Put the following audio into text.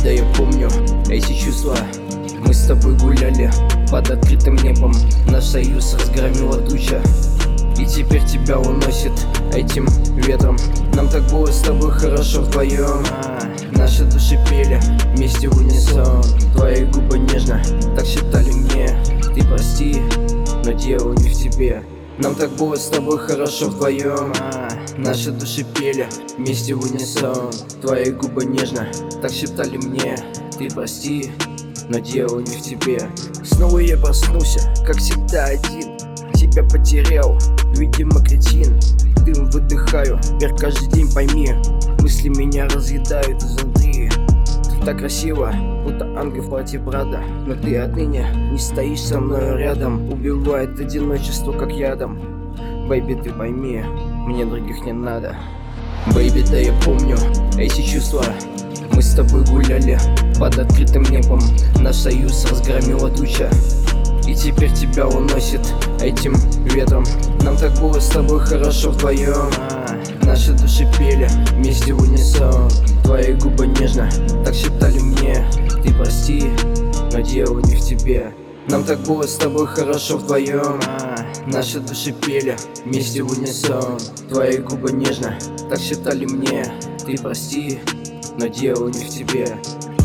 да я помню эти чувства. Мы с тобой гуляли под открытым небом, наш союз разгромила туча, и теперь тебя уносит этим ветром. Нам так было с тобой хорошо вдвоем, наши души пели вместе в унисон. Твои губы нежно так шептали мне: ты прости, но дело не в тебе. Нам так было с тобой хорошо вдвоем, наши души пели вместе в унисон. Твои губы нежно так шептали мне: ты прости, но дело не в тебе. Снова я проснулся, как всегда один. Тебя потерял, видимо кретин. Дым выдыхаю, теперь каждый день пойми, мысли меня разъедают изнутри. Ты так красиво, будто ангел в платье Прада, но ты отныне не стоишь со мной рядом. Убивает одиночество как ядом. Бэйби, ты пойми, мне других не надо. Бэйби, да я помню эти чувства. Мы с тобой гуляли под открытым небом, наш союз разгромила туча, и теперь тебя уносит этим ветром. Нам так было с тобой хорошо вдвоем, наши души пели вместе в унисон. Твои губы нежно так шептали мне: ты прости, но дело не в тебе. Нам так было с тобой хорошо вдвоем, наши души пели вместе в унисон. Твои губы нежно так шептали мне: ты прости, но дело не в тебе.